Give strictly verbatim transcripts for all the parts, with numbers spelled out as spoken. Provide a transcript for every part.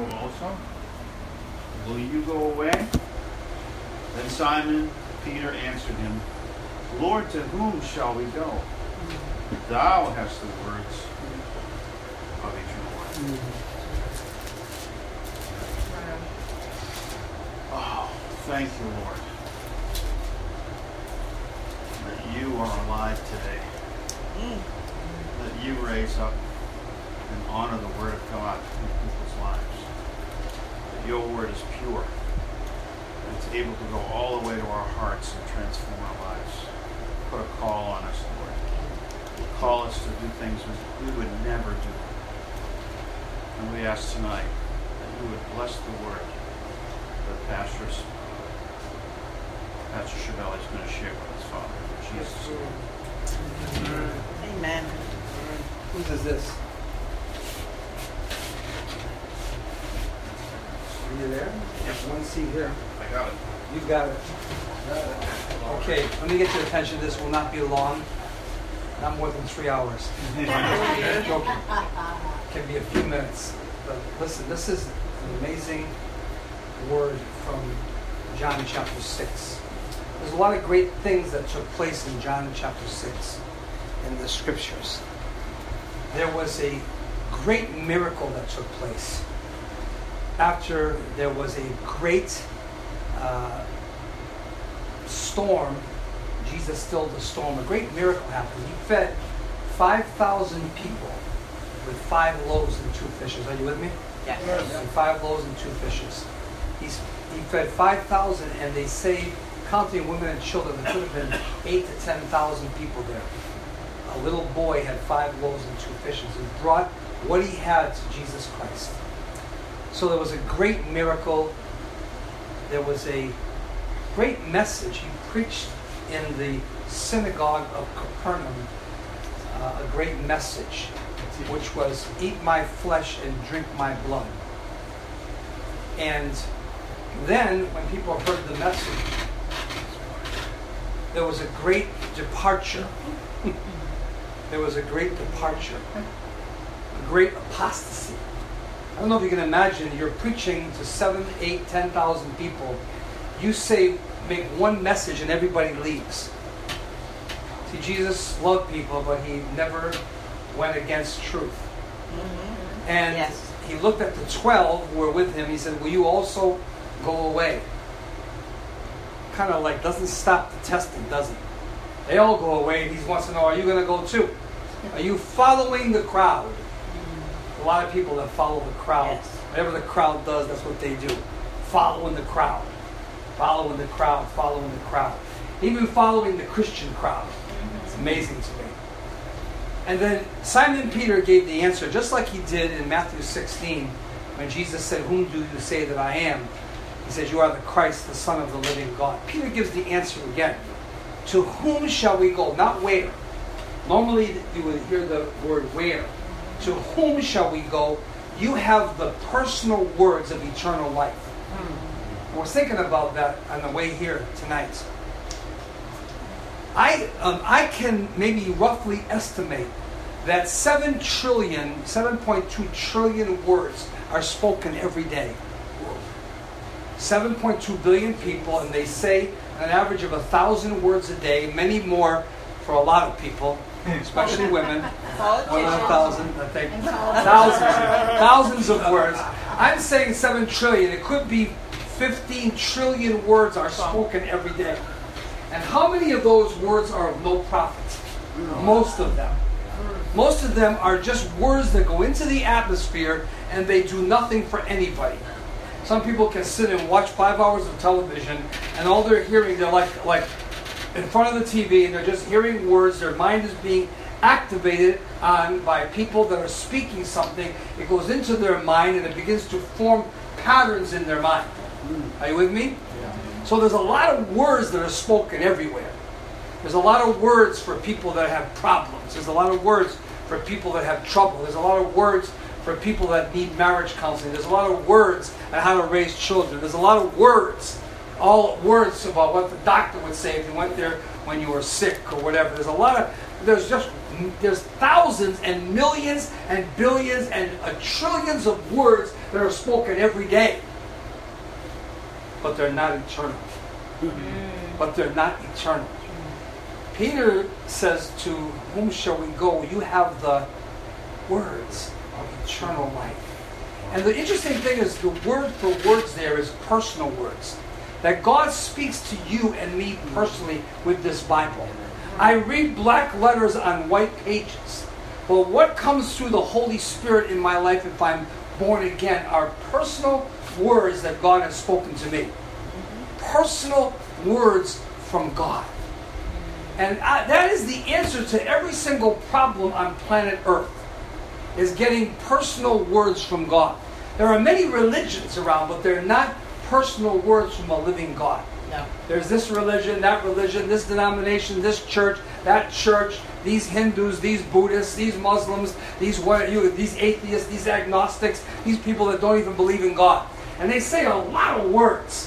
go also? Will you go away? Then Simon Peter answered him, Lord, to whom shall we go? Thou hast the words of eternal life. Oh, thank you, Lord, that you are alive today. That you raise up and honor the Word of God in people's lives. That your Word is pure. And it's able to go all the way to our hearts and transform our lives. Put a call on us, Lord. Call us to do things we would never do. And we ask tonight that you would bless the Word that Pastor's, Pastor Chevelle is going to share with us, Father. In Jesus' name. Amen. Amen. Whose is this? Are you there? Yep. One seat here. I got it. You got it. Got it. Okay, let me get your attention. This will not be long. Not more than three hours. I'm joking. It can be a few minutes. But listen, this is an amazing word from John chapter six. There's a lot of great things that took place in John chapter six in the scriptures. There was a great miracle that took place after there was a great uh, storm. Jesus stilled the storm. A great miracle happened. He fed five thousand people with five loaves and two fishes. Are you with me? Yes. And five loaves and two fishes. He's, he fed five thousand, and they say, counting women and children, there could have been eight to ten thousand people there. A little boy had five loaves and two fishes. He brought what he had to Jesus Christ. So there was a great miracle. There was a great message. He preached in the synagogue of Capernaum uh, a great message, which was, eat my flesh and drink my blood. And then, when people heard the message, there was a great departure. There was a great departure. A great apostasy. I don't know if you can imagine, you're preaching to seven, eight, ten thousand people. You say, make one message and everybody leaves. See, Jesus loved people, but he never went against truth. Mm-hmm. And yes. he looked at the twelve who were with him. He said, will you also go away? Kind of like doesn't stop the testing, does it? They all go away, and he wants to know, are you going to go too? Are you following the crowd? A lot of people that follow the crowd. Yes. Whatever the crowd does, that's what they do. Following the crowd. Following the crowd. Following the crowd. Even following the Christian crowd. Mm-hmm. It's amazing to me. And then Simon Peter gave the answer, just like he did in Matthew sixteen, when Jesus said, whom do you say that I am? He says, you are the Christ, the Son of the living God. Peter gives the answer again. To whom shall we go? Not where. Normally you would hear the word where. To whom shall we go? You have the personal words of eternal life. Mm. I was thinking about that on the way here tonight. I um, I can maybe roughly estimate that seven trillion, seven point two trillion words are spoken every day. seven point two billion people, and they say an average of a thousand words a day, many more for a lot of people, especially women. One hundred thousand, I think. Thousands, thousands of words. I'm saying seven trillion. It could be fifteen trillion words are spoken every day. And how many of those words are of no profit? Most of them. Most of them are just words that go into the atmosphere and they do nothing for anybody. Some people can sit and watch five hours of television and all they're hearing, they're like, like in front of the T V and they're just hearing words. Their mind is being activated on by people that are speaking something. It goes into their mind and it begins to form patterns in their mind. Are you with me? Yeah. So there's a lot of words that are spoken everywhere. There's a lot of words for people that have problems. There's a lot of words for people that have trouble. There's a lot of words for people that need marriage counseling. There's a lot of words on how to raise children. There's a lot of words, all words about what the doctor would say if you went there when you were sick or whatever. There's a lot of, there's just there's thousands and millions and billions and uh, trillions of words that are spoken every day. But they're not eternal. Mm-hmm. But they're not eternal. Mm-hmm. Peter says, to whom shall we go? You have the words of eternal life. And the interesting thing is the word for words there is personal words. That God speaks to you and me personally with this Bible. I read black letters on white pages. But what comes through the Holy Spirit in my life if I'm born again are personal words that God has spoken to me. Personal words from God. And I, that is the answer to every single problem on planet Earth, is getting personal words from God. There are many religions around, but they're not personal words from a living God. No. There's this religion, that religion, this denomination, this church, that church, these Hindus, these Buddhists, these Muslims, these what you, these atheists, these agnostics, these people that don't even believe in God. And they say a lot of words.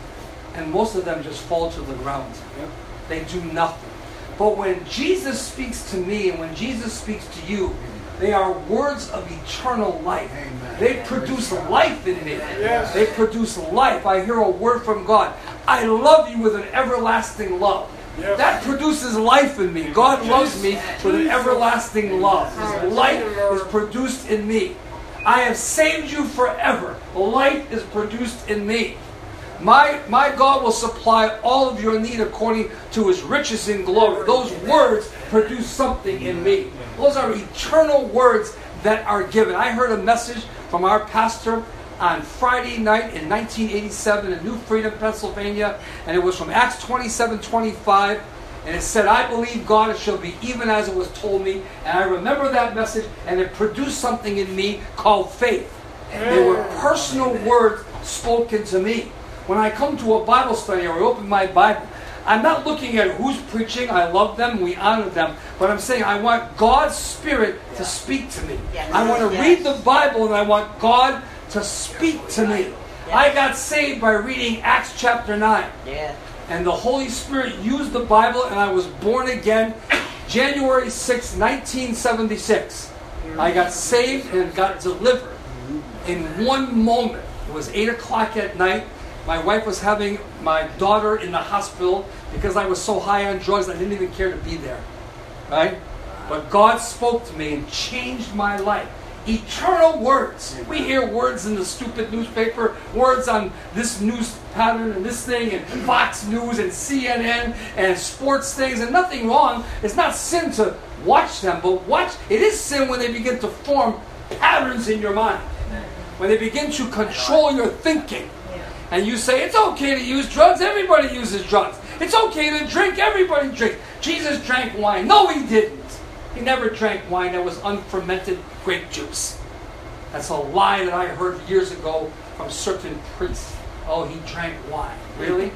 And most of them just fall to the ground. Yep. They do nothing. But when Jesus speaks to me and when Jesus speaks to you, they are words of eternal life. Amen. They produce life in me. Yes. They produce life. I hear a word from God. I love you with an everlasting love. Yes. That produces life in me. God loves me with an everlasting love. His life is produced in me. I have saved you forever. Life is produced in me. My, my God will supply all of your need according to His riches in glory. Those words produce something in me. Those are eternal words that are given. I heard a message from our pastor on Friday night in nineteen eighty-seven in New Freedom, Pennsylvania, and it was from Acts twenty-seven twenty-five, and it said, I believe God, it shall be even as it was told me. And I remember that message, and it produced something in me called faith. They were personal words spoken to me. When I come to a Bible study or I open my Bible, I'm not looking at who's preaching. I love them. We honor them. But I'm saying I want God's Spirit to speak to me. Yes. I want to yes. read the Bible and I want God to speak to me. Yes. I got saved by reading Acts chapter nine. Yeah. And the Holy Spirit used the Bible and I was born again January sixth, nineteen seventy-six. I got saved and got delivered in one moment. It was eight o'clock at night. My wife was having my daughter in the hospital because I was so high on drugs I didn't even care to be there. Right? But God spoke to me and changed my life. Eternal words. We hear words in the stupid newspaper, words on this news pattern and this thing, and Fox News and C N N and sports things, and nothing wrong. It's not sin to watch them, but watch. It is sin when they begin to form patterns in your mind. When they begin to control your thinking. And you say, it's okay to use drugs. Everybody uses drugs. It's okay to drink. Everybody drinks. Jesus drank wine. No, He didn't. He never drank wine that was unfermented grape juice. That's a lie that I heard years ago from certain priests. Oh, he drank wine. Really?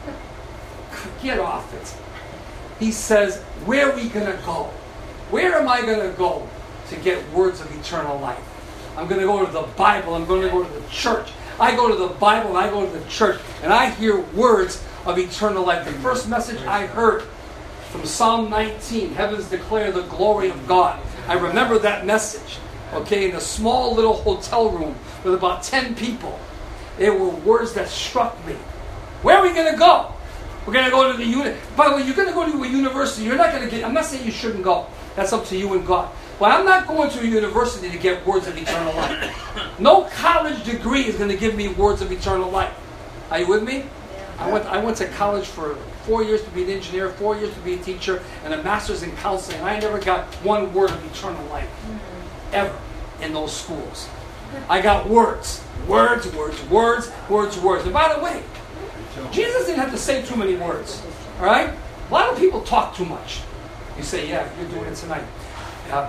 Get off it. He says, where are we going to go? Where am I going to go to get words of eternal life? I'm going to go to the Bible. I'm going to go to the church. I go to the Bible and I go to the church and I hear words of eternal life. The first message I heard from Psalm nineteen, heavens declare the glory of God. I remember that message, okay, in a small little hotel room with about ten people. They were words that struck me. Where are we going to go? We're going to go to the uni. By the way, you're going to go to a university. You're not going to get, I'm not saying you shouldn't go. That's up to you and God. But I'm not going to a university to get words of eternal life. No college degree is going to give me words of eternal life. Are you with me? Yeah. I went I went to college for four years to be an engineer, four years to be a teacher, and a master's in counseling. I never got one word of eternal life. Mm-hmm. Ever in those schools. I got words. Words, words, words, words, words. And by the way, Jesus didn't have to say too many words. All right? A lot of people talk too much. You say, yeah, you're doing it tonight. Uh,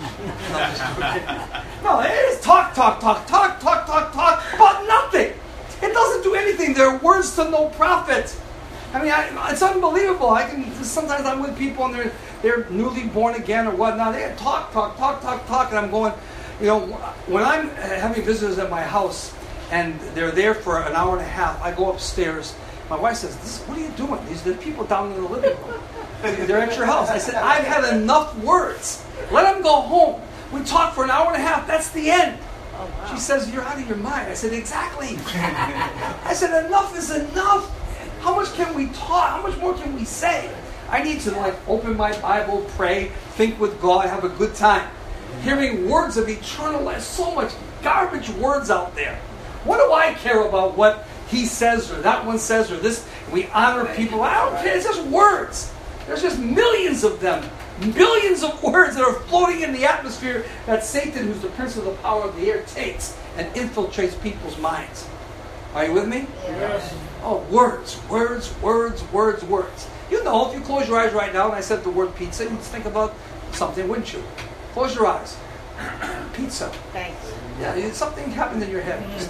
no, it is talk, talk, talk, talk, talk, talk, talk, but nothing. It doesn't do anything. They're words to no profit. I mean, I, it's unbelievable. I can sometimes I'm with people and they're they're newly born again or whatnot. They talk, talk, talk, talk, talk, and I'm going. You know, when I'm having visitors at my house and they're there for an hour and a half, I go upstairs My wife says, this, what are you doing? These are the people down in the living room. They're at your house. I said, I've had enough words. Let them go home. We talked for an hour and a half. That's the end. Oh, wow. She says, you're out of your mind. I said, exactly. I said, enough is enough. How much can we talk? How much more can we say? I need to like open my Bible, pray, think with God, have a good time. Hearing words of eternal life. So much garbage words out there. What do I care about what he says or that one says or this? We honor people. I don't care. It's just words. There's just millions of them. Billions of words that are floating in the atmosphere that Satan, who's the prince of the power of the air, takes and infiltrates people's minds. Are you with me? Yes. Oh, words, words, words, words, words. You know, if you close your eyes right now and I said the word pizza, you'd think about something, wouldn't you? Close your eyes. Pizza. Thanks. Yeah, something happened in your head. Just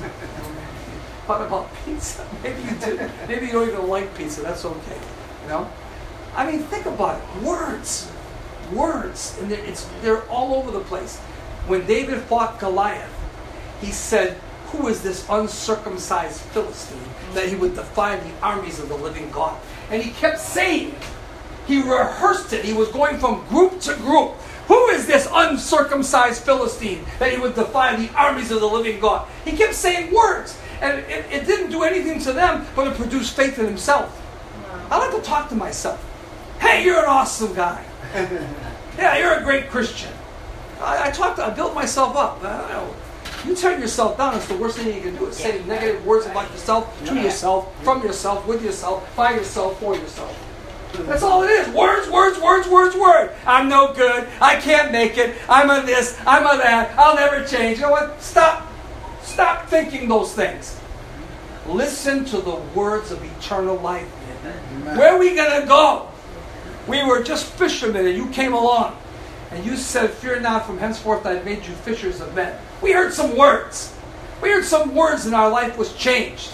thought about pizza. Maybe you did. Maybe you don't even like pizza. That's okay. You know? I mean, think about it. Words. Words. And they're, it's, they're all over the place. When David fought Goliath, he said, who is this uncircumcised Philistine that he would defy the armies of the living God? And he kept saying it. He rehearsed it. He was going from group to group. Who is this uncircumcised Philistine that he would defy the armies of the living God? He kept saying words. And it, it didn't do anything to them, but it produced faith in himself. I like to talk to myself. Hey, you're an awesome guy. Yeah, you're a great Christian. I, I talk to, I build myself up. I don't know. You turn yourself down, it's the worst thing you can do is say negative words about yourself, to yourself, from yourself, with yourself, by yourself, for yourself. That's all it is. Words, words, words, words, words. I'm no good. I can't make it. I'm a this. I'm a that. I'll never change. You know what? Stop. Stop thinking those things. Listen to the words of eternal life. Amen. Where are we going to go? We were just fishermen and you came along. And you said, fear not, from henceforth I've made you fishers of men. We heard some words. We heard some words and our life was changed.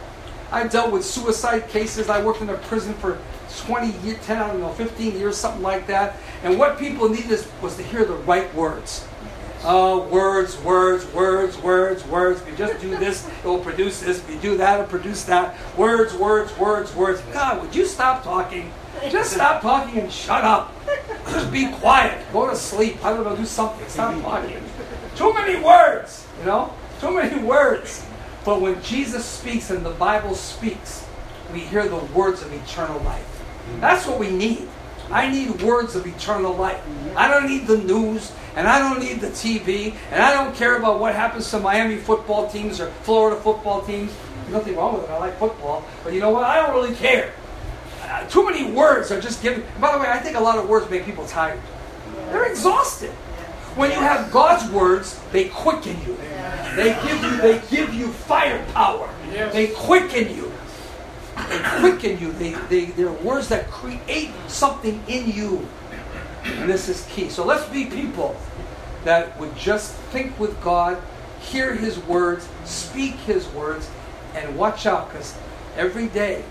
I dealt with suicide cases. I worked in a prison for twenty years, ten, I don't know, fifteen years, something like that. And what people needed was to hear the right words. Oh, words, words, words, words, words. If you just do this, it will produce this. If you do that, it will produce that. Words, words, words, words. God, would you stop talking? Just stop talking and shut up. Just be quiet. Go to sleep. I don't know, do something. Stop talking. Too many words, you know? Too many words. But when Jesus speaks and the Bible speaks, we hear the words of eternal life. That's what we need. I need words of eternal life. I don't need the news, and I don't need the T V, and I don't care about what happens to Miami football teams or Florida football teams. There's nothing wrong with it. I like football. But you know what? I don't really care. Uh, too many words are just given. By the way, I think a lot of words make people tired. They're exhausted. When you have God's words, they quicken you. They give you, they give you firepower. They quicken you. They quicken you. They, they, they're words that create something in you. And this is key. So let's be people that would just think with God, hear His words, speak His words, and watch out, because every day,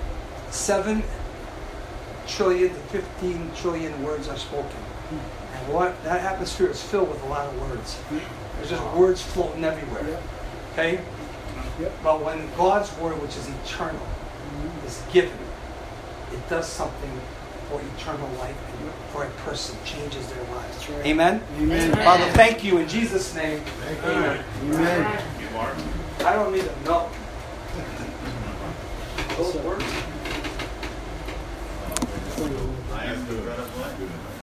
seven trillion to fifteen trillion words are spoken. And what that atmosphere is filled with a lot of words. There's just words floating everywhere. Okay? But when God's word, which is eternal, is given, it does something for eternal life and for a person, changes their lives. Right. Amen? Amen? Father, thank you in Jesus' name. Amen. Amen. I don't need to know. Those words. I have to